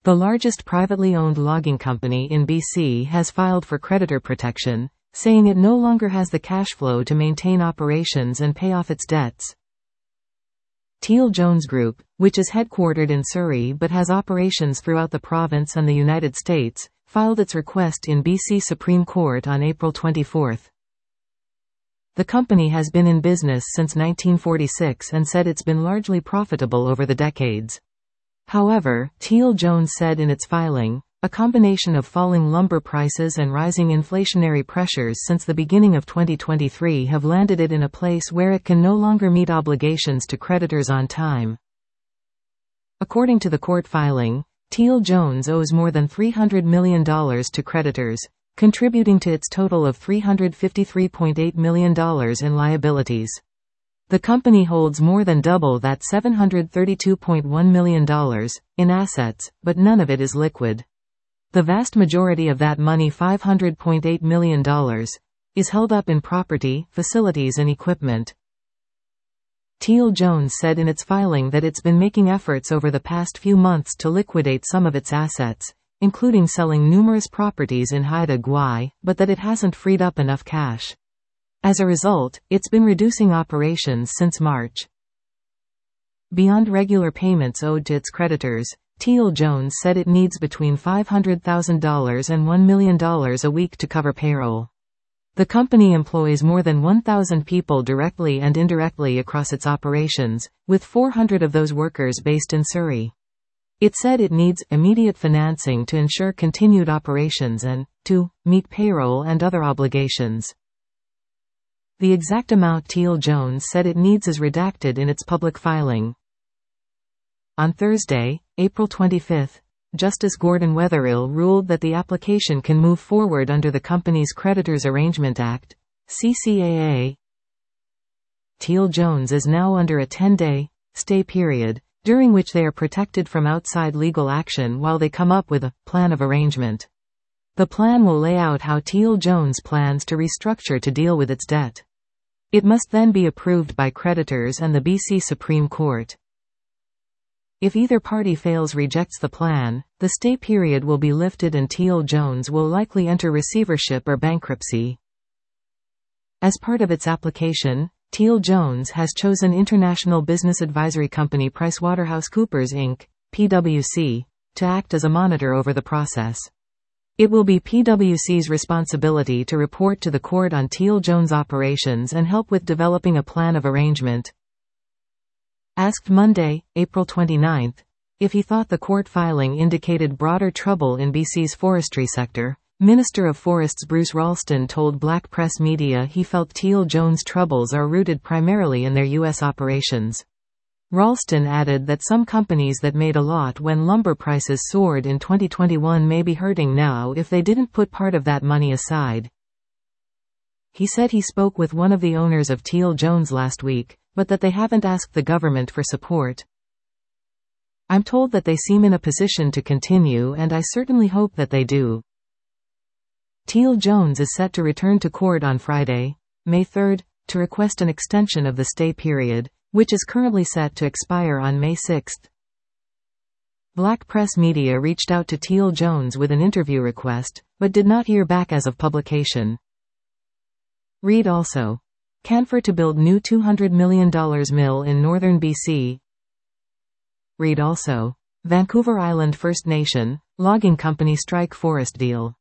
The largest privately owned logging company in BC has filed for creditor protection, saying it no longer has the cash flow to maintain operations and pay off its debts. Teal Jones Group, which is headquartered in Surrey but has operations throughout the province and the United States, filed its request in BC Supreme Court on April 24. The company has been in business since 1946 and said it's been largely profitable over the decades. However, Teal Jones said in its filing, a combination of falling lumber prices and rising inflationary pressures since the beginning of 2023 have landed it in a place where it can no longer meet obligations to creditors on time. According to the court filing, Teal Jones owes more than $300 million to creditors, contributing to its total of $353.8 million in liabilities. The company holds more than double that $732.1 million in assets, but none of it is liquid. The vast majority of that money, $500.8 million, is held up in property, facilities and equipment. Teal Jones said in its filing that it's been making efforts over the past few months to liquidate some of its assets, including selling numerous properties in Haida Gwaii, but that it hasn't freed up enough cash. As a result, it's been reducing operations since March. Beyond regular payments owed to its creditors, Teal Jones said it needs between $500,000 and $1 million a week to cover payroll. The company employs more than 1,000 people directly and indirectly across its operations, with 400 of those workers based in Surrey. It said it needs immediate financing to ensure continued operations and to meet payroll and other obligations. The exact amount Teal Jones said it needs is redacted in its public filing. On Thursday, April 25, Justice Gordon Wetherill ruled that the application can move forward under the company's Creditors Arrangement Act, CCAA. Teal Jones is now under a 10-day stay period, during which they are protected from outside legal action while they come up with a plan of arrangement. The plan will lay out how Teal Jones plans to restructure to deal with its debt. It must then be approved by creditors and the BC Supreme Court. If either party rejects the plan, the stay period will be lifted and Teal Jones will likely enter receivership or bankruptcy. As part of its application, Teal Jones has chosen international business advisory company PricewaterhouseCoopers Inc., PwC, to act as a monitor over the process. It will be PwC's responsibility to report to the court on Teal Jones' operations and help with developing a plan of arrangement. Asked Monday, April 29, if he thought the court filing indicated broader trouble in BC's forestry sector, Minister of Forests Bruce Ralston told Black Press Media he felt Teal Jones' troubles are rooted primarily in their U.S. operations. Ralston added that some companies that made a lot when lumber prices soared in 2021 may be hurting now if they didn't put part of that money aside. He said he spoke with one of the owners of Teal Jones last week, but that they haven't asked the government for support. I'm told that they seem in a position to continue and I certainly hope that they do. Teal Jones is set to return to court on Friday, May 3, to request an extension of the stay period, which is currently set to expire on May 6. Black Press Media reached out to Teal Jones with an interview request, but did not hear back as of publication. Read also. Canfor to build new $200 million mill in northern BC. Read also. Vancouver Island First Nation, logging company strike forest deal.